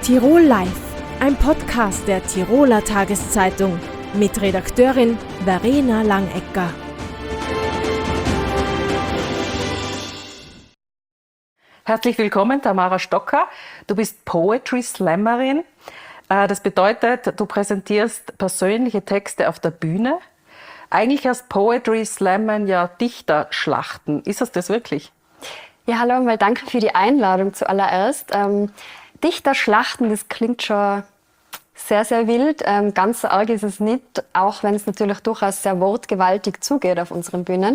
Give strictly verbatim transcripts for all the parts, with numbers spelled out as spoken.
Tirol Live, ein Podcast der Tiroler Tageszeitung mit Redakteurin Verena Langecker. Herzlich willkommen, Tamara Stocker. Du bist Poetry Slammerin. Das bedeutet, du präsentierst persönliche Texte auf der Bühne. Eigentlich heißt Poetry Slammen ja Dichterschlachten. Ist das das wirklich? Ja, hallo, mal danke für die Einladung zuallererst. Ähm, Dichterschlachten, das klingt schon sehr, sehr wild. Ähm, ganz so arg ist es nicht, auch wenn es natürlich durchaus sehr wortgewaltig zugeht auf unseren Bühnen.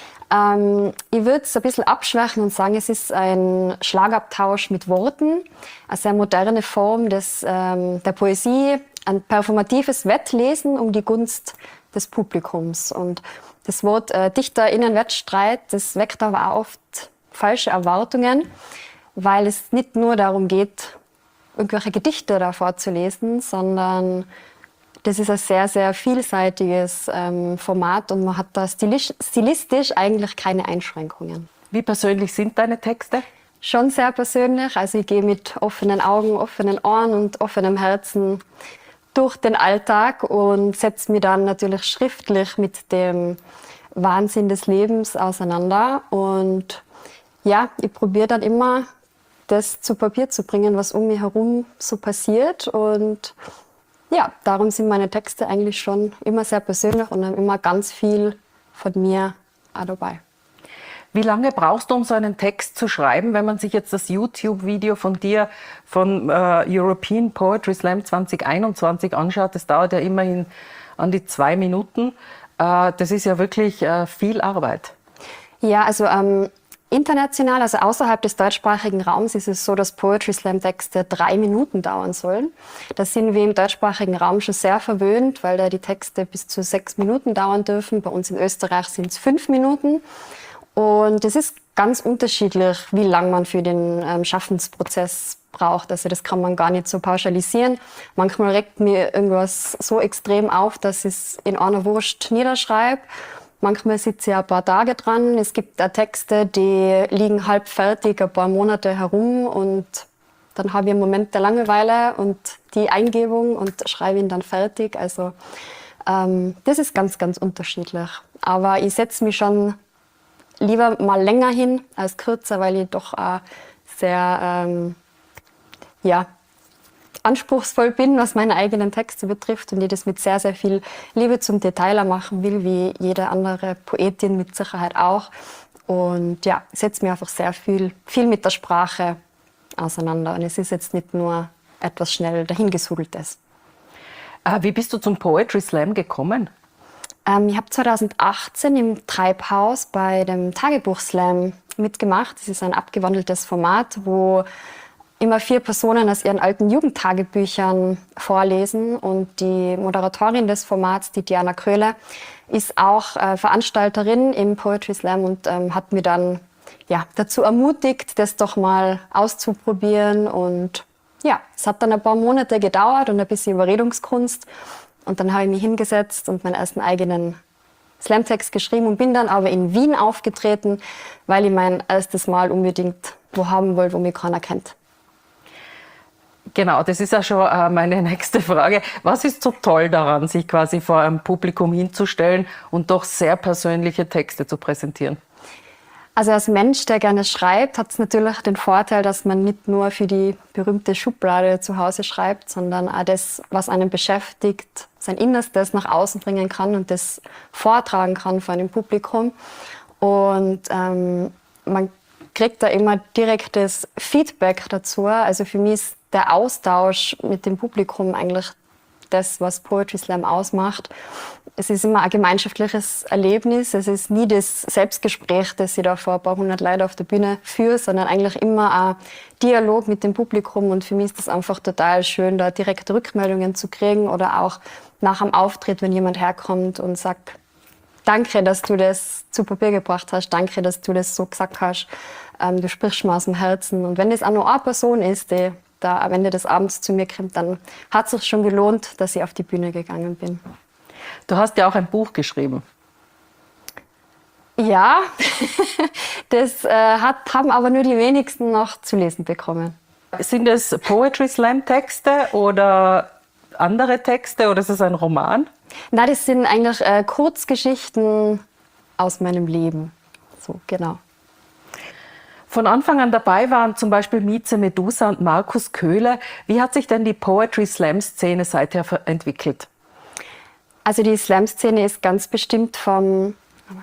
Ähm, ich würde es ein bisschen abschwächen und sagen, es ist ein Schlagabtausch mit Worten, eine sehr moderne Form des, ähm, der Poesie, ein performatives Wettlesen um die Gunst des Publikums. Und das Wort äh, DichterInnen-Wettstreit, das weckt aber auch oft falsche Erwartungen, weil es nicht nur darum geht, irgendwelche Gedichte da vorzulesen, sondern das ist ein sehr, sehr vielseitiges ähm, Format und man hat da stilisch, stilistisch eigentlich keine Einschränkungen. Wie persönlich sind deine Texte? Schon sehr persönlich. Also ich gehe mit offenen Augen, offenen Ohren und offenem Herzen durch den Alltag und setze mich dann natürlich schriftlich mit dem Wahnsinn des Lebens auseinander. Und ja, ich probiere dann immer, das zu Papier zu bringen, was um mich herum so passiert. Und ja, darum sind meine Texte eigentlich schon immer sehr persönlich und haben immer ganz viel von mir auch dabei. Wie lange brauchst du, um so einen Text zu schreiben, wenn man sich jetzt das YouTube-Video von dir von äh, European Poetry Slam zwanzig einundzwanzig anschaut? Das dauert ja immerhin an die zwei Minuten. Äh, das ist ja wirklich äh, viel Arbeit. Ja, also ähm, international, also außerhalb des deutschsprachigen Raums, ist es so, dass Poetry Slam Texte drei Minuten dauern sollen. Da sind wir im deutschsprachigen Raum schon sehr verwöhnt, weil da die Texte bis zu sechs Minuten dauern dürfen. Bei uns in Österreich sind es fünf Minuten. Und es ist ganz unterschiedlich, wie lang man für den ähm, Schaffensprozess braucht. Also das kann man gar nicht so pauschalisieren. Manchmal regt mir irgendwas so extrem auf, dass ich es in einer Wurst niederschreibe. Manchmal sitze ich ein paar Tage dran. Es gibt auch Texte, die liegen halb fertig ein paar Monate herum und dann habe ich einen Moment der Langeweile und die Eingebung und schreibe ihn dann fertig. Also ähm, das ist ganz, ganz unterschiedlich. Aber ich setze mich schon lieber mal länger hin als kürzer, weil ich doch auch sehr ähm, ja, anspruchsvoll bin, was meine eigenen Texte betrifft und ich das mit sehr, sehr viel Liebe zum Detailer machen will, wie jede andere Poetin mit Sicherheit auch. Und ja, ich setze mir einfach sehr viel, viel mit der Sprache auseinander. Und es ist jetzt nicht nur etwas schnell dahingesudeltes. Wie bist du zum Poetry Slam gekommen? Ähm, ich habe zweitausendachtzehn im Treibhaus bei dem Tagebuch-Slam mitgemacht. Das ist ein abgewandeltes Format, wo immer vier Personen aus ihren alten Jugendtagebüchern vorlesen. Und die Moderatorin des Formats, die Diana Kröhle, ist auch äh, Veranstalterin im Poetry Slam und ähm, hat mir dann ja, dazu ermutigt, das doch mal auszuprobieren. Und ja, es hat dann ein paar Monate gedauert und ein bisschen Überredungskunst. Und dann habe ich mich hingesetzt und meinen ersten eigenen Slamtext geschrieben und bin dann aber in Wien aufgetreten, weil ich mein erstes Mal unbedingt wo haben wollte, wo mich keiner kennt. Genau, das ist ja schon äh, meine nächste Frage. Was ist so toll daran, sich quasi vor einem Publikum hinzustellen und doch sehr persönliche Texte zu präsentieren? Also als Mensch, der gerne schreibt, hat es natürlich den Vorteil, dass man nicht nur für die berühmte Schublade zu Hause schreibt, sondern auch das, was einen beschäftigt, sein Innerstes nach außen bringen kann und das vortragen kann vor einem Publikum. Und ähm, man kriegt da immer direktes Feedback dazu. Also für mich ist der Austausch mit dem Publikum eigentlich das, was Poetry Slam ausmacht. Es ist immer ein gemeinschaftliches Erlebnis. Es ist nie das Selbstgespräch, das ich da vor ein paar hundert Leuten auf der Bühne führe, sondern eigentlich immer ein Dialog mit dem Publikum. Und für mich ist das einfach total schön, da direkte Rückmeldungen zu kriegen oder auch nach dem Auftritt, wenn jemand herkommt und sagt, danke, dass du das zu Papier gebracht hast, danke, dass du das so gesagt hast, ähm, du sprichst mir aus dem Herzen. Und wenn das auch nur eine Person ist, die da am Ende des Abends zu mir kommt, dann hat es sich schon gelohnt, dass ich auf die Bühne gegangen bin. Du hast ja auch ein Buch geschrieben. Ja, das äh, hat, haben aber nur die wenigsten noch zu lesen bekommen. Sind es Poetry Slam Texte oder andere Texte oder ist es ein Roman? Na, das sind eigentlich äh, Kurzgeschichten aus meinem Leben. So, genau. Von Anfang an dabei waren zum Beispiel Mieze Medusa und Markus Köhler. Wie hat sich denn die Poetry Slam Szene seither entwickelt? Also die Slam-Szene ist ganz bestimmt vom...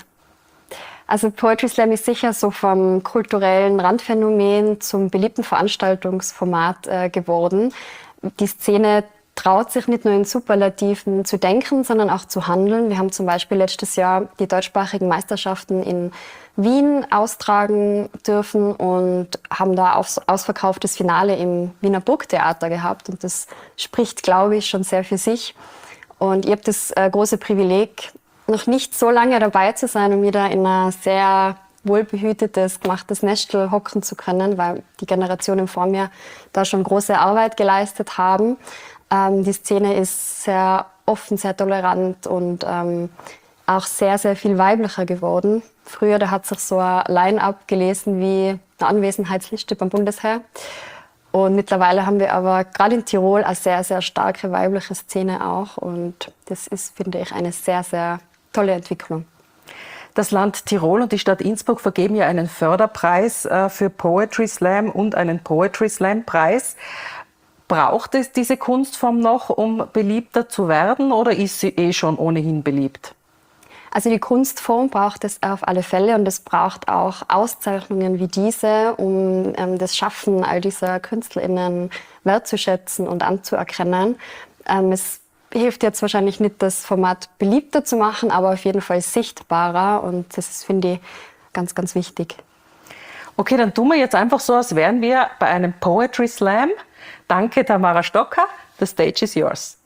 Also Poetry Slam ist sicher so vom kulturellen Randphänomen zum beliebten Veranstaltungsformat äh, geworden. Die Szene traut sich nicht nur in Superlativen zu denken, sondern auch zu handeln. Wir haben zum Beispiel letztes Jahr die deutschsprachigen Meisterschaften in Wien austragen dürfen und haben da aus, ausverkauftes Finale im Wiener Burgtheater gehabt. Und das spricht, glaube ich, schon sehr für sich. Und ich habe das äh, große Privileg, noch nicht so lange dabei zu sein, um wieder in ein sehr wohlbehütetes, gemachtes Nestel hocken zu können, weil die Generationen vor mir da schon große Arbeit geleistet haben. Ähm, die Szene ist sehr offen, sehr tolerant und ähm, auch sehr, sehr viel weiblicher geworden. Früher, da hat sich so ein Line-up gelesen wie eine Anwesenheitsliste beim Bundesheer. Und mittlerweile haben wir aber gerade in Tirol eine sehr, sehr starke weibliche Szene auch. Und das ist, finde ich, eine sehr, sehr tolle Entwicklung. Das Land Tirol und die Stadt Innsbruck vergeben ja einen Förderpreis äh, für Poetry Slam und einen Poetry Slam Preis. Braucht es diese Kunstform noch, um beliebter zu werden, oder ist sie eh schon ohnehin beliebt? Also die Kunstform braucht es auf alle Fälle und es braucht auch Auszeichnungen wie diese, um ähm, das Schaffen all dieser KünstlerInnen wertzuschätzen und anzuerkennen. Ähm, es hilft jetzt wahrscheinlich nicht, das Format beliebter zu machen, aber auf jeden Fall sichtbarer und das ist, finde ich, ganz, ganz wichtig. Okay, dann tun wir jetzt einfach so, als wären wir bei einem Poetry Slam. Danke, Tamara Stocker. The stage is yours.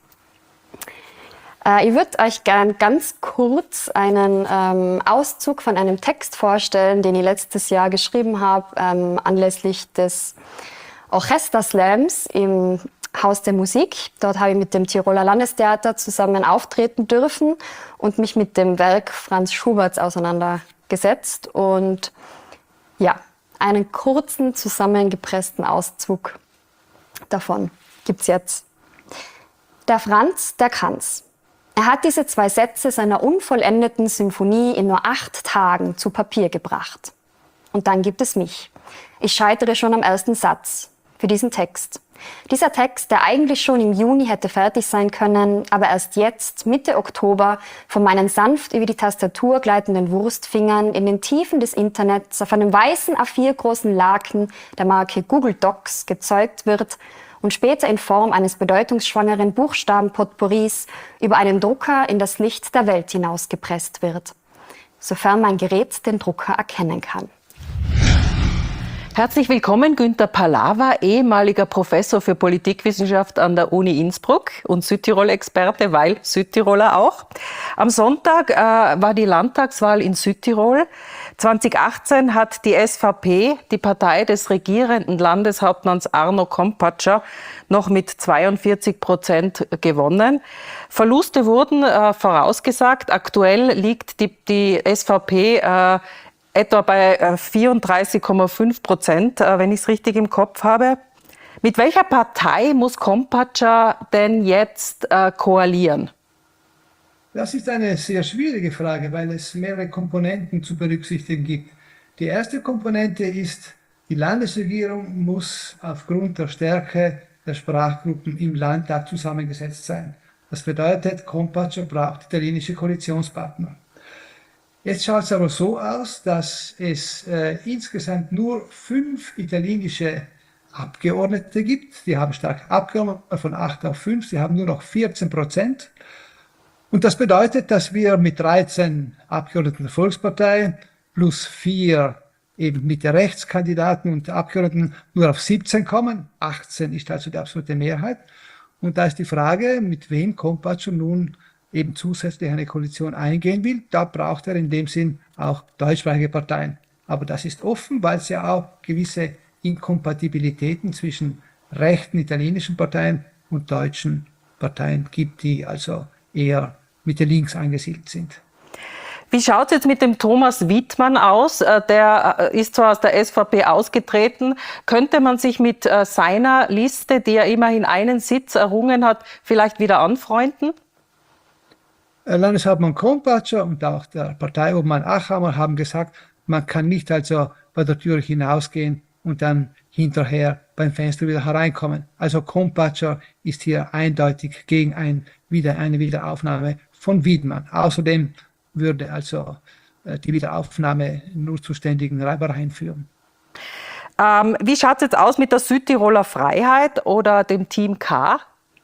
Äh, ich würde euch gern ganz kurz einen ähm, Auszug von einem Text vorstellen, den ich letztes Jahr geschrieben habe, ähm, anlässlich des Orchesterslams im Haus der Musik. Dort habe ich mit dem Tiroler Landestheater zusammen auftreten dürfen und mich mit dem Werk Franz Schuberts auseinandergesetzt. Und ja, einen kurzen, zusammengepressten Auszug davon gibt's jetzt. Der Franz, der kann's. Er hat diese zwei Sätze seiner unvollendeten Symphonie in nur acht Tagen zu Papier gebracht. Und dann gibt es mich. Ich scheitere schon am ersten Satz für diesen Text. Dieser Text, der eigentlich schon im Juni hätte fertig sein können, aber erst jetzt, Mitte Oktober, von meinen sanft über die Tastatur gleitenden Wurstfingern in den Tiefen des Internets auf einem weißen A vier großen Laken der Marke Google Docs gezeugt wird und später in Form eines bedeutungsschwangeren Buchstabenpotpourris über einen Drucker in das Licht der Welt hinausgepresst wird, sofern mein Gerät den Drucker erkennen kann. Herzlich willkommen, Günter Pallava, ehemaliger Professor für Politikwissenschaft an der Uni Innsbruck und Südtirol-Experte, weil Südtiroler auch. Am Sonntag äh, war die Landtagswahl in Südtirol. zweitausendachtzehn hat die S V P, die Partei des regierenden Landeshauptmanns Arno Kompatscher, noch mit zweiundvierzig Prozent gewonnen. Verluste wurden äh, vorausgesagt. Aktuell liegt die, die S V P äh, etwa bei vierunddreißig Komma fünf Prozent, wenn ich es richtig im Kopf habe. Mit welcher Partei muss Kompatscher denn jetzt äh, koalieren? Das ist eine sehr schwierige Frage, weil es mehrere Komponenten zu berücksichtigen gibt. Die erste Komponente ist, die Landesregierung muss aufgrund der Stärke der Sprachgruppen im Landtag zusammengesetzt sein. Das bedeutet, Kompatscher braucht italienische Koalitionspartner. Jetzt schaut es aber so aus, dass es äh, insgesamt nur fünf italienische Abgeordnete gibt. Die haben stark abgenommen, von acht auf fünf, sie haben nur noch vierzehn Prozent. Und das bedeutet, dass wir mit dreizehn Abgeordneten der Volkspartei plus vier eben mit der Rechtskandidaten und Abgeordneten nur auf siebzehn kommen. achtzehn ist also die absolute Mehrheit. Und da ist die Frage, mit wem Kompatscher nun eben zusätzlich eine Koalition eingehen will. Da braucht er in dem Sinn auch deutschsprachige Parteien. Aber das ist offen, weil es ja auch gewisse Inkompatibilitäten zwischen rechten italienischen Parteien und deutschen Parteien gibt, die also eher Mitte links angesiedelt sind. Wie schaut es jetzt mit dem Thomas Wittmann aus? Der ist zwar aus der S V P ausgetreten. Könnte man sich mit seiner Liste, die ja immerhin einen Sitz errungen hat, vielleicht wieder anfreunden? Landeshauptmann Kompatscher und auch der Parteiobmann Achammer haben gesagt, man kann nicht also bei der Tür hinausgehen und dann hinterher beim Fenster wieder hereinkommen. Also Kompatscher ist hier eindeutig gegen ein, wieder, eine Wiederaufnahme von Wittmann. Außerdem würde also die Wiederaufnahme nur zu ständigen Reibereien führen. Ähm, wie schaut es jetzt aus mit der Südtiroler Freiheit oder dem Team K?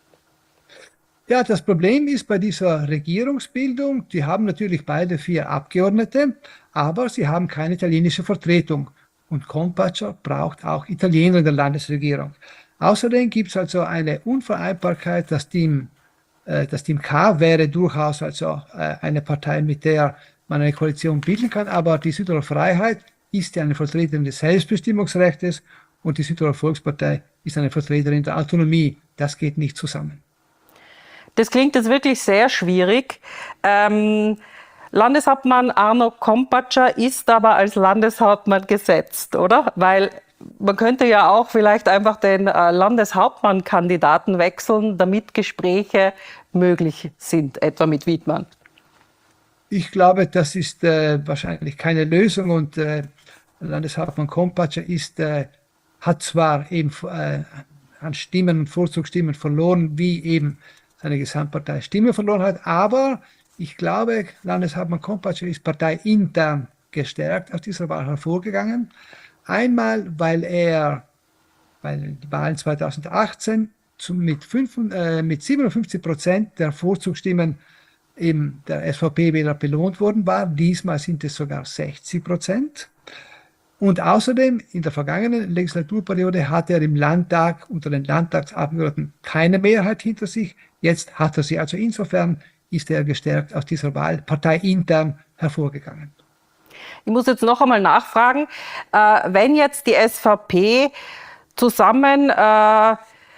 Ja, das Problem ist bei dieser Regierungsbildung, die haben natürlich beide vier Abgeordnete, aber sie haben keine italienische Vertretung. Und Kompatscher braucht auch Italiener in der Landesregierung. Außerdem gibt es also eine Unvereinbarkeit. Das Team, äh, das Team K wäre durchaus also äh, eine Partei, mit der man eine Koalition bilden kann, aber die Südtiroler Freiheit ist ja eine Vertreterin des Selbstbestimmungsrechts und die Südtiroler Volkspartei ist eine Vertreterin der Autonomie. Das geht nicht zusammen. Das klingt jetzt wirklich sehr schwierig. Ähm, Landeshauptmann Arno Kompatscher ist aber als Landeshauptmann gesetzt, oder? Weil man könnte ja auch vielleicht einfach den äh, Landeshauptmann-Kandidaten wechseln, damit Gespräche möglich sind, etwa mit Wittmann. Ich glaube, das ist äh, wahrscheinlich keine Lösung und äh, Landeshauptmann Kompatscher ist, äh, hat zwar eben äh, an Stimmen und Vorzugsstimmen verloren, wie eben seine Gesamtpartei Stimme verloren hat. Aber ich glaube, Landeshauptmann Kompatscher ist parteiintern gestärkt aus dieser Wahl hervorgegangen. Einmal, weil er bei den Wahlen zweitausendachtzehn zum, mit, fünf, äh, mit siebenundfünfzig Prozent der Vorzugsstimmen eben der S V P-Wähler belohnt worden war. Diesmal sind es sogar sechzig Prozent. Und außerdem, in der vergangenen Legislaturperiode hatte er im Landtag unter den Landtagsabgeordneten keine Mehrheit hinter sich. Jetzt hat er sie. Also insofern ist er gestärkt aus dieser Wahl parteiintern hervorgegangen. Ich muss jetzt noch einmal nachfragen, äh, wenn jetzt die S V P zusammen äh,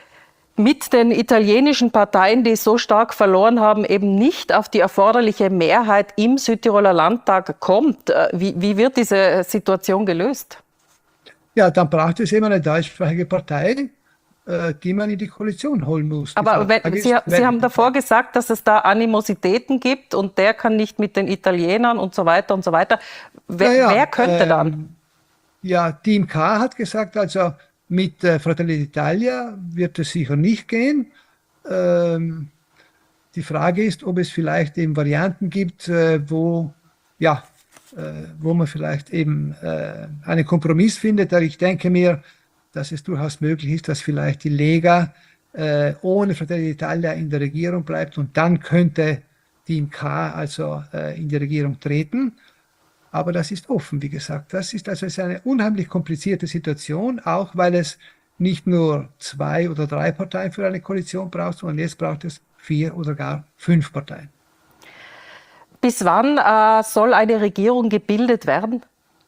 mit den italienischen Parteien, die so stark verloren haben, eben nicht auf die erforderliche Mehrheit im Südtiroler Landtag kommt, äh, wie, wie wird diese Situation gelöst? Ja, dann braucht es eben eine deutschsprachige Partei, äh, die man in die Koalition holen muss. Aber wenn, ist, Sie, wenn, Sie haben davor gesagt, dass es da Animositäten gibt und der kann nicht mit den Italienern und so weiter und so weiter. Wer, ja, wer könnte äh, dann? Ja, Team K hat gesagt, also mit äh, Fratelli d'Italia wird es sicher nicht gehen. Ähm, die Frage ist, ob es vielleicht eben Varianten gibt, äh, wo, ja, äh, wo man vielleicht eben äh, einen Kompromiss findet. Ich denke mir, dass es durchaus möglich ist, dass vielleicht die Lega äh, ohne Fratelli d'Italia in der Regierung bleibt und dann könnte Team K also äh, in die Regierung treten. Aber das ist offen, wie gesagt. Das ist also eine unheimlich komplizierte Situation, auch weil es nicht nur zwei oder drei Parteien für eine Koalition braucht, sondern jetzt braucht es vier oder gar fünf Parteien. Bis wann äh, soll eine Regierung gebildet werden?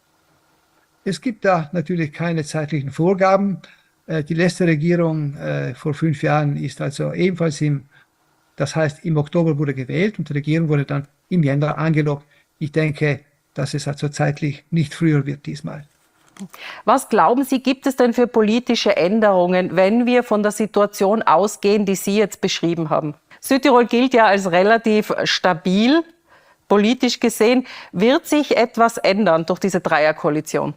Es gibt da natürlich keine zeitlichen Vorgaben. Äh, die letzte Regierung äh, vor fünf Jahren ist also ebenfalls im, das heißt im Oktober wurde gewählt und die Regierung wurde dann im Jänner angelockt. Ich denke, dass es also zeitlich nicht früher wird diesmal. Was glauben Sie, gibt es denn für politische Änderungen, wenn wir von der Situation ausgehen, die Sie jetzt beschrieben haben? Südtirol gilt ja als relativ stabil, politisch gesehen. Wird sich etwas ändern durch diese Dreierkoalition?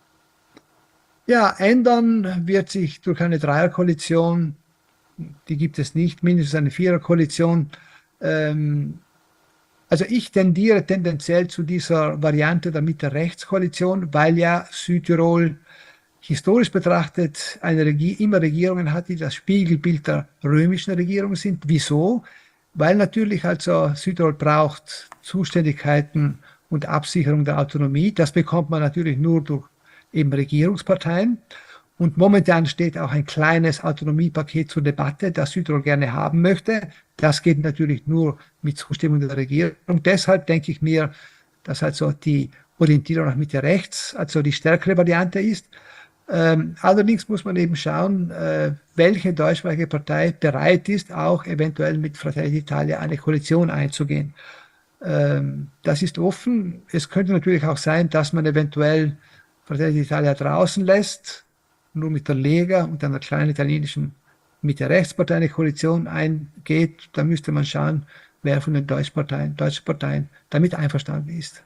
Ja, ändern wird sich durch eine Dreierkoalition, die gibt es nicht, mindestens eine Viererkoalition. Ähm, Also ich tendiere tendenziell zu dieser Variante der Mitte-Rechts-Koalition, weil ja Südtirol historisch betrachtet eine Regie immer Regierungen hat, die das Spiegelbild der römischen Regierung sind. Wieso? Weil natürlich also Südtirol braucht Zuständigkeiten und Absicherung der Autonomie. Das bekommt man natürlich nur durch eben Regierungsparteien. Und momentan steht auch ein kleines Autonomiepaket zur Debatte, das Südtirol gerne haben möchte. Das geht natürlich nur mit Zustimmung der Regierung. Und deshalb denke ich mir, dass also die Orientierung nach Mitte rechts, also die stärkere Variante ist. Ähm, allerdings muss man eben schauen, äh, welche deutschsprachige Partei bereit ist, auch eventuell mit Fratelli d'Italia eine Koalition einzugehen. Ähm, das ist offen. Es könnte natürlich auch sein, dass man eventuell Fratelli d'Italia draußen lässt, nur mit der Lega und einer kleinen italienischen Mitte-Rechtspartei eine Koalition eingeht. Da müsste man schauen, wer von den deutschen Parteien, deutschen Parteien damit einverstanden ist.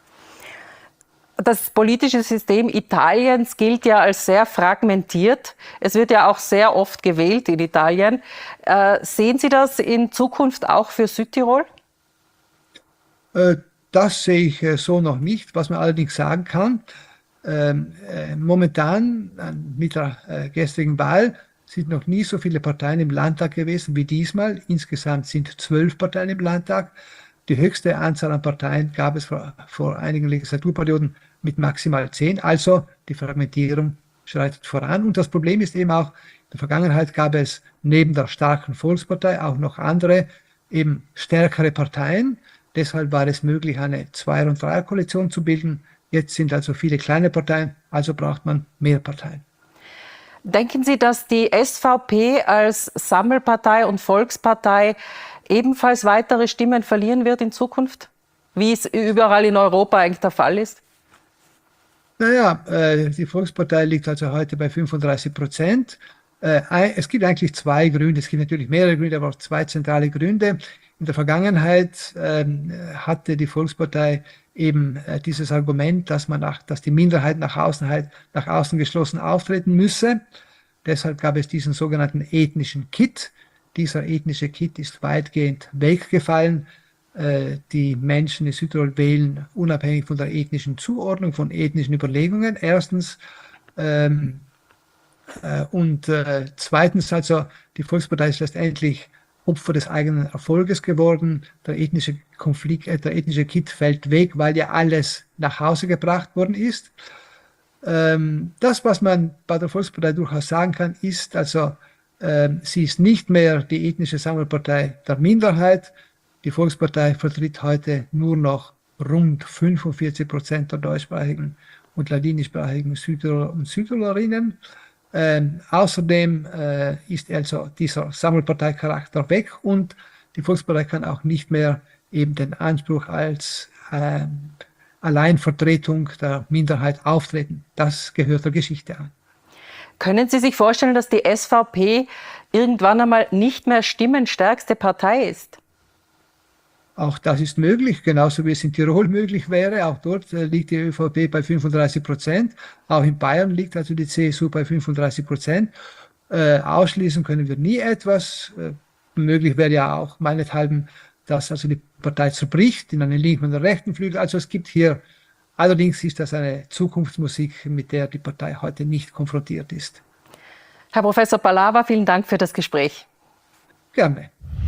Das politische System Italiens gilt ja als sehr fragmentiert. Es wird ja auch sehr oft gewählt in Italien. Äh, sehen Sie das in Zukunft auch für Südtirol? Äh, das sehe ich äh, so noch nicht. Was man allerdings sagen kann, ähm, äh, momentan äh, mit der äh, gestrigen Wahl sind noch nie so viele Parteien im Landtag gewesen wie diesmal. Insgesamt sind zwölf Parteien im Landtag. Die höchste Anzahl an Parteien gab es vor, vor einigen Legislaturperioden mit maximal zehn. Also die Fragmentierung schreitet voran. Und das Problem ist eben auch, in der Vergangenheit gab es neben der starken Volkspartei auch noch andere, eben stärkere Parteien. Deshalb war es möglich, eine Zweier- und Dreierkoalition zu bilden. Jetzt sind also viele kleine Parteien, also braucht man mehr Parteien. Denken Sie, dass die S V P als Sammelpartei und Volkspartei ebenfalls weitere Stimmen verlieren wird in Zukunft, wie es überall in Europa eigentlich der Fall ist? Naja, äh, die Volkspartei liegt also heute bei fünfunddreißig Prozent. Äh, es gibt eigentlich zwei Gründe, es gibt natürlich mehrere Gründe, aber auch zwei zentrale Gründe. In der Vergangenheit äh, hatte die Volkspartei eben äh, dieses Argument, dass man nach, dass die Minderheit nach außen, halt, nach außen geschlossen auftreten müsse. Deshalb gab es diesen sogenannten ethnischen Kit. Dieser ethnische Kit ist weitgehend weggefallen. Äh, die Menschen in Südtirol wählen unabhängig von der ethnischen Zuordnung, von ethnischen Überlegungen. Erstens ähm, äh, und äh, zweitens also die Volkspartei ist letztendlich Opfer des eigenen Erfolges geworden. Der ethnische Konflikt, äh, der ethnische Kit fällt weg, weil ja alles nach Hause gebracht worden ist. Ähm, das, was man bei der Volkspartei durchaus sagen kann, ist also, äh, sie ist nicht mehr die ethnische Sammelpartei der Minderheit. Die Volkspartei vertritt heute nur noch rund fünfundvierzig Prozent der deutschsprachigen und ladinischsprachigen Südtiroler und Südtirolerinnen. Ähm, außerdem äh, ist also dieser Sammelparteicharakter weg und die Volkspartei kann auch nicht mehr eben den Anspruch als äh, Alleinvertretung der Minderheit auftreten. Das gehört der Geschichte an. Können Sie sich vorstellen, dass die S V P irgendwann einmal nicht mehr stimmenstärkste Partei ist? Auch das ist möglich, genauso wie es in Tirol möglich wäre. Auch dort äh, liegt die ÖVP bei fünfunddreißig Prozent. Auch in Bayern liegt also die C S U bei fünfunddreißig Prozent. Äh, ausschließen können wir nie etwas. Äh, möglich wäre ja auch meinethalben, dass also die Partei zerbricht in einen linken und einen rechten Flügel. Also es gibt hier, allerdings ist das eine Zukunftsmusik, mit der die Partei heute nicht konfrontiert ist. Herr Professor Palava, vielen Dank für das Gespräch. Gerne.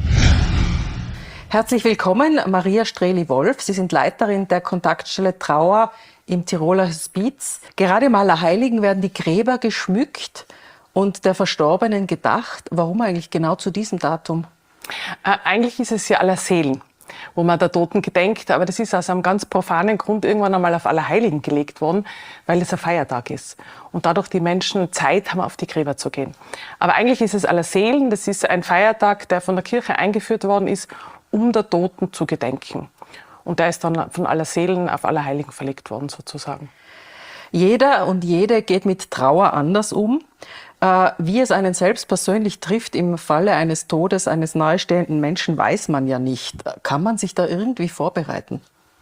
Herzlich willkommen, Maria Streli-Wolf. Sie sind Leiterin der Kontaktstelle Trauer im Tiroler Hospiz. Gerade im Allerheiligen werden die Gräber geschmückt und der Verstorbenen gedacht. Warum eigentlich genau zu diesem Datum? Äh, eigentlich ist es ja Allerseelen, wo man der Toten gedenkt. Aber das ist aus einem ganz profanen Grund irgendwann einmal auf Allerheiligen gelegt worden, weil es ein Feiertag ist. Und dadurch die Menschen Zeit haben, auf die Gräber zu gehen. Aber eigentlich ist es Allerseelen. Das ist ein Feiertag, der von der Kirche eingeführt worden ist, um der Toten zu gedenken. Und der ist dann von Allerseelen auf Allerheiligen verlegt worden, sozusagen. Jeder und jede geht mit Trauer anders um. Äh, wie es einen selbst persönlich trifft im Falle eines Todes eines nahestehenden Menschen, weiß man ja nicht. Kann man sich da irgendwie vorbereiten?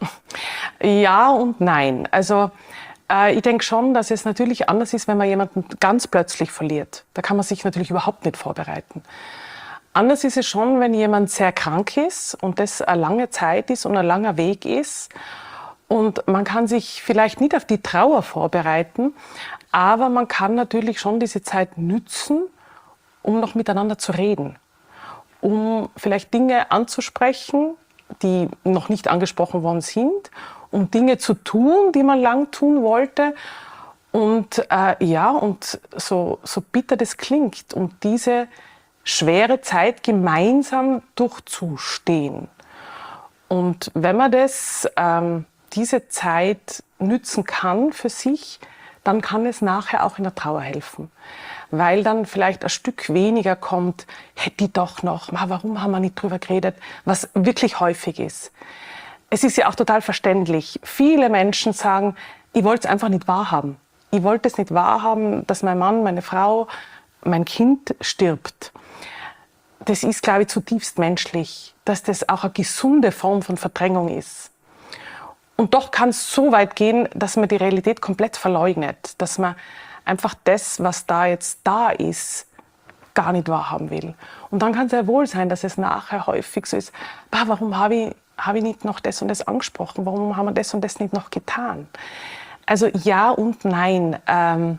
Ja und nein. Also äh, ich denke schon, dass es natürlich anders ist, wenn man jemanden ganz plötzlich verliert. Da kann man sich natürlich überhaupt nicht vorbereiten. Anders ist es schon, wenn jemand sehr krank ist und das eine lange Zeit ist und ein langer Weg ist. Und man kann sich vielleicht nicht auf die Trauer vorbereiten, aber man kann natürlich schon diese Zeit nützen, um noch miteinander zu reden. Um vielleicht Dinge anzusprechen, die noch nicht angesprochen worden sind, um Dinge zu tun, die man lang tun wollte. Und äh, ja, und so, so bitter das klingt, um diese schwere Zeit gemeinsam durchzustehen. Und wenn man das, ähm, diese Zeit nützen kann für sich, dann kann es nachher auch in der Trauer helfen. Weil dann vielleicht ein Stück weniger kommt, hätte ich doch noch, warum haben wir nicht drüber geredet, was wirklich häufig ist. es ist ja auch total verständlich. Viele Menschen sagen, ich wollte es einfach nicht wahrhaben. Ich wollte es nicht wahrhaben, dass mein Mann, meine Frau, mein Kind stirbt. Das ist, glaube ich, zutiefst menschlich, dass das auch eine gesunde Form von Verdrängung ist. Und doch kann es so weit gehen, dass man die Realität komplett verleugnet, dass man einfach das, was da jetzt da ist, gar nicht wahrhaben will. Und dann kann es ja wohl sein, dass es nachher häufig so ist, bah, warum habe ich, hab ich nicht noch das und das angesprochen, warum haben wir das und das nicht noch getan? Also ja und nein. Ähm,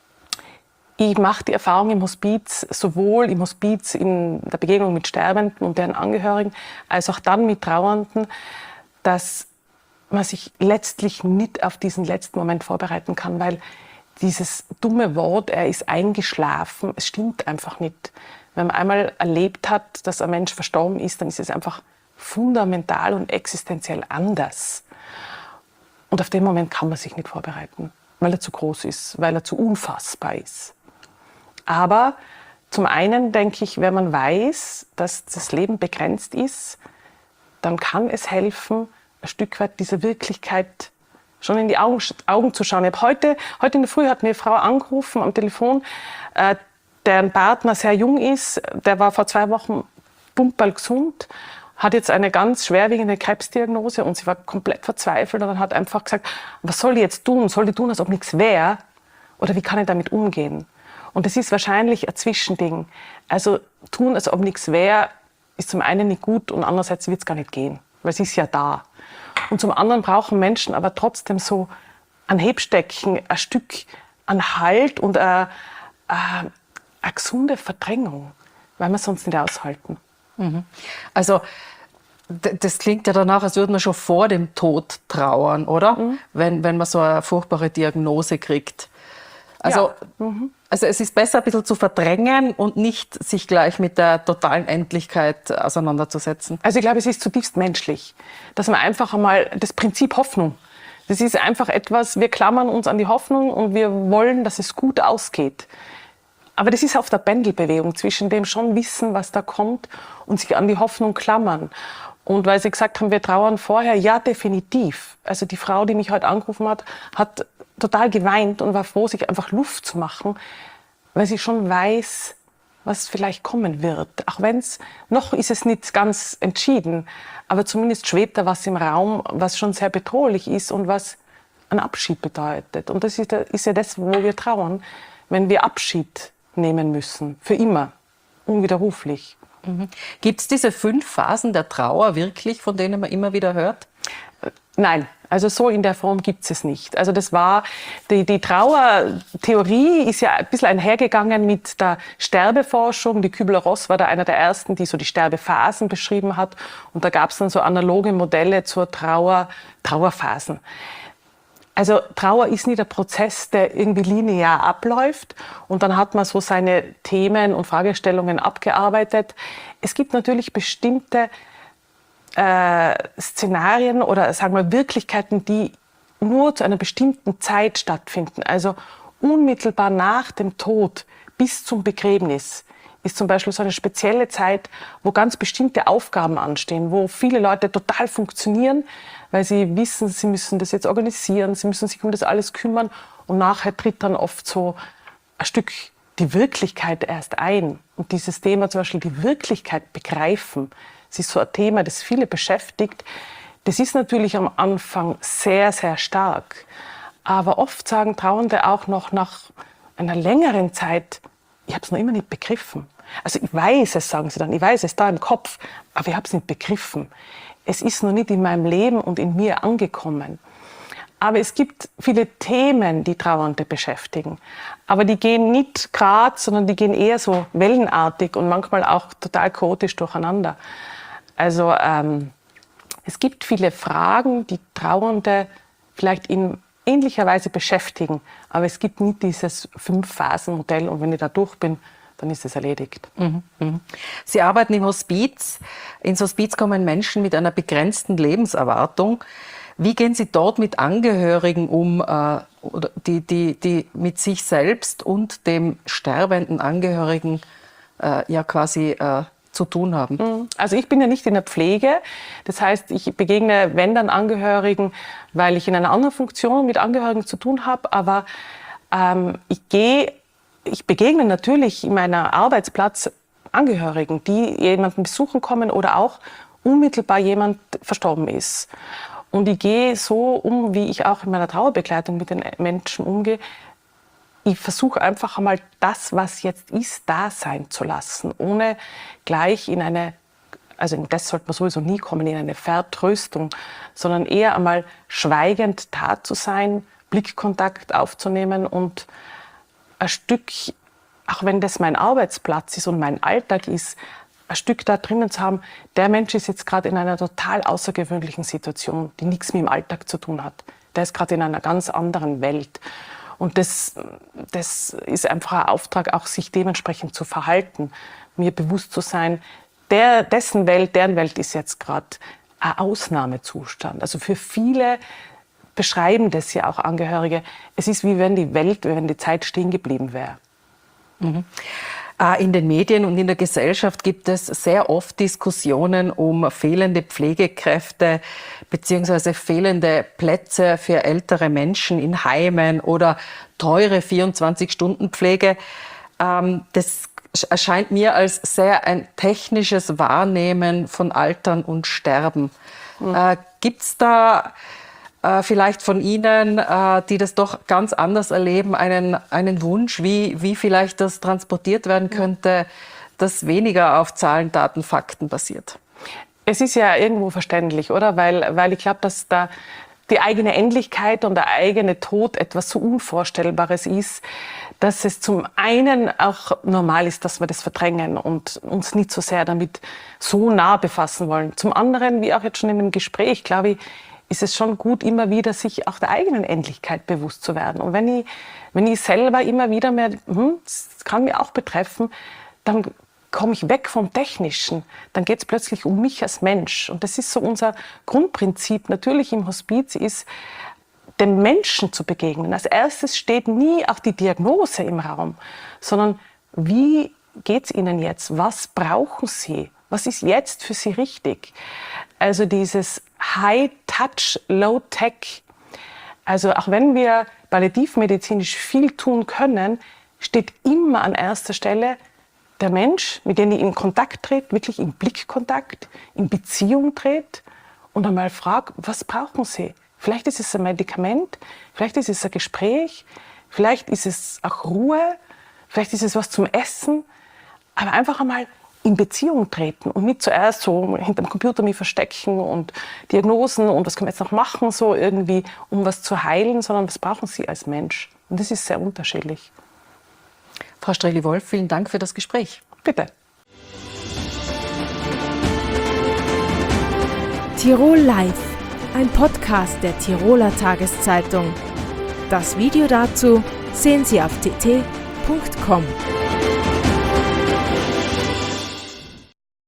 ich mache die Erfahrung im Hospiz, sowohl im Hospiz in der Begegnung mit Sterbenden und deren Angehörigen, als auch dann mit Trauernden, dass man sich letztlich nicht auf diesen letzten Moment vorbereiten kann, weil dieses dumme Wort, er ist eingeschlafen, es stimmt einfach nicht. Wenn man einmal erlebt hat, dass ein Mensch verstorben ist, dann ist es einfach fundamental und existenziell anders. Und auf den Moment kann man sich nicht vorbereiten, weil er zu groß ist, weil er zu unfassbar ist. Aber zum einen denke ich, wenn man weiß, dass das Leben begrenzt ist, dann kann es helfen, ein Stück weit dieser Wirklichkeit schon in die Augen, Augen zu schauen. Ich habe heute, heute in der Früh hat mir eine Frau angerufen am Telefon, äh, deren Partner sehr jung ist, der war vor zwei Wochen pumperl gesund, hat jetzt eine ganz schwerwiegende Krebsdiagnose und sie war komplett verzweifelt und dann hat einfach gesagt, was soll ich jetzt tun? Soll ich tun, als ob nichts wäre? Oder wie kann ich damit umgehen? Und das ist wahrscheinlich ein Zwischending. Also tun, als ob nichts wäre, ist zum einen nicht gut und andererseits wird es gar nicht gehen, weil es ist ja da. Und zum anderen brauchen Menschen aber trotzdem so ein Hebstecken, ein Stück an Halt und eine, eine, eine gesunde Verdrängung, weil wir es sonst nicht aushalten. Mhm. Also das klingt ja danach, als würde man schon vor dem Tod trauern, oder? Mhm. Wenn, wenn man so eine furchtbare Diagnose kriegt. Also, ja. mhm. also es ist besser, ein bisschen zu verdrängen und nicht sich gleich mit der totalen Endlichkeit auseinanderzusetzen. Also ich glaube, es ist zutiefst menschlich, dass man einfach einmal das Prinzip Hoffnung, das ist einfach etwas, wir klammern uns an die Hoffnung und wir wollen, dass es gut ausgeht. Aber das ist auf der Pendelbewegung zwischen dem schon wissen, was da kommt und sich an die Hoffnung klammern. Und weil Sie gesagt haben, wir trauern vorher, ja, definitiv. Also die Frau, die mich heute angerufen hat, hat total geweint und war froh, sich einfach Luft zu machen, weil sie schon weiß, was vielleicht kommen wird. Auch wenn es, noch ist es nicht ganz entschieden, aber zumindest schwebt da was im Raum, was schon sehr bedrohlich ist und was einen Abschied bedeutet. Und das ist, ist ja das, wo wir trauern, wenn wir Abschied nehmen müssen, für immer, unwiderruflich. Mhm. Gibt es diese fünf Phasen der Trauer wirklich, von denen man immer wieder hört? Nein, also so in der Form gibt es nicht. Also das war, die, die Trauertheorie ist ja ein bisschen einhergegangen mit der Sterbeforschung. Die Kübler-Ross war da einer der ersten, die so die Sterbephasen beschrieben hat. Und da gab es dann so analoge Modelle zur Trauer, Trauerphasen. Also Trauer ist nicht ein Prozess, der irgendwie linear abläuft und dann hat man so seine Themen und Fragestellungen abgearbeitet. Es gibt natürlich bestimmte äh, Szenarien oder sagen wir Wirklichkeiten, die nur zu einer bestimmten Zeit stattfinden. Also unmittelbar nach dem Tod bis zum Begräbnis ist zum Beispiel so eine spezielle Zeit, wo ganz bestimmte Aufgaben anstehen, wo viele Leute total funktionieren, weil sie wissen, sie müssen das jetzt organisieren, sie müssen sich um das alles kümmern und nachher tritt dann oft so ein Stück die Wirklichkeit erst ein. Und dieses Thema zum Beispiel die Wirklichkeit begreifen, das ist so ein Thema, das viele beschäftigt. Das ist natürlich am Anfang sehr, sehr stark. Aber oft sagen Trauernde auch noch nach einer längeren Zeit, ich habe es noch immer nicht begriffen. Also ich weiß es, sagen sie dann, ich weiß es da im Kopf, aber ich habe es nicht begriffen. Es ist noch nicht in meinem Leben und in mir angekommen. Aber es gibt viele Themen, die Trauernde beschäftigen. Aber die gehen nicht gerade, sondern die gehen eher so wellenartig und manchmal auch total chaotisch durcheinander. Also ähm, es gibt viele Fragen, die Trauernde vielleicht in ähnlicher Weise beschäftigen. Aber es gibt nicht dieses Fünf-Phasen-Modell und wenn ich da durch bin, dann ist es erledigt. Mhm, mh. Sie arbeiten im Hospiz. Ins Hospiz kommen Menschen mit einer begrenzten Lebenserwartung. Wie gehen Sie dort mit Angehörigen um, äh, oder die, die, die mit sich selbst und dem sterbenden Angehörigen äh, ja quasi äh, zu tun haben? Also ich bin ja nicht in der Pflege. Das heißt, ich begegne, wenn dann Angehörigen, weil ich in einer anderen Funktion mit Angehörigen zu tun habe. Aber ähm, ich gehe, ich begegne natürlich in meinem Arbeitsplatz Angehörigen, die jemanden besuchen kommen oder auch unmittelbar jemand verstorben ist. Und ich gehe so um, wie ich auch in meiner Trauerbegleitung mit den Menschen umgehe. Ich versuche einfach einmal das, was jetzt ist, da sein zu lassen, ohne gleich in eine, also in das sollte man sowieso nie kommen, in eine Vertröstung, sondern eher einmal schweigend da zu sein, Blickkontakt aufzunehmen und ein Stück, auch wenn das mein Arbeitsplatz ist und mein Alltag ist, ein Stück da drinnen zu haben, der Mensch ist jetzt gerade in einer total außergewöhnlichen Situation, die nichts mit dem Alltag zu tun hat. Der ist gerade in einer ganz anderen Welt. Und das, das ist einfach ein Auftrag, auch sich dementsprechend zu verhalten, mir bewusst zu sein, der, dessen Welt, deren Welt ist jetzt gerade ein Ausnahmezustand. Also für viele beschreiben das ja auch Angehörige. Es ist wie wenn die Welt, wie wenn die Zeit stehen geblieben wäre. Mhm. In den Medien und in der Gesellschaft gibt es sehr oft Diskussionen um fehlende Pflegekräfte beziehungsweise fehlende Plätze für ältere Menschen in Heimen oder teure vierundzwanzig-Stunden-Pflege. Das erscheint mir als sehr ein technisches Wahrnehmen von Altern und Sterben. Mhm. Gibt es da vielleicht von Ihnen, die das doch ganz anders erleben, einen, einen Wunsch, wie, wie vielleicht das transportiert werden könnte, das weniger auf Zahlen, Daten, Fakten basiert? Es ist ja irgendwo verständlich, oder? Weil, weil ich glaube, dass da die eigene Endlichkeit und der eigene Tod etwas so Unvorstellbares ist, dass es zum einen auch normal ist, dass wir das verdrängen und uns nicht so sehr damit so nah befassen wollen. Zum anderen, wie auch jetzt schon in dem Gespräch, glaube ich, ist es schon gut, immer wieder sich auch der eigenen Endlichkeit bewusst zu werden. Und wenn ich, wenn ich selber immer wieder mehr, hm, das kann mich auch betreffen, dann komme ich weg vom Technischen. Dann geht es plötzlich um mich als Mensch. Und das ist so unser Grundprinzip natürlich im Hospiz, ist, dem Menschen zu begegnen. Als erstes steht nie auch die Diagnose im Raum, sondern wie geht es Ihnen jetzt? Was brauchen Sie? Was ist jetzt für Sie richtig? Also dieses High-Touch, Low-Tech. Also auch wenn wir palliativmedizinisch viel tun können, steht immer an erster Stelle der Mensch, mit dem ich in Kontakt trete, wirklich in Blickkontakt, in Beziehung trete und einmal frage, was brauchen Sie? Vielleicht ist es ein Medikament, vielleicht ist es ein Gespräch, vielleicht ist es auch Ruhe, vielleicht ist es was zum Essen, aber einfach einmal in Beziehung treten und nicht zuerst so hinterm Computer mich verstecken und Diagnosen und was können wir jetzt noch machen, so irgendwie, um was zu heilen, sondern was brauchen Sie als Mensch? Und das ist sehr unterschiedlich. Frau Streli-Wolf, vielen Dank für das Gespräch. Bitte. Tirol Live, ein Podcast der Tiroler Tageszeitung. Das Video dazu sehen Sie auf t t punkt com.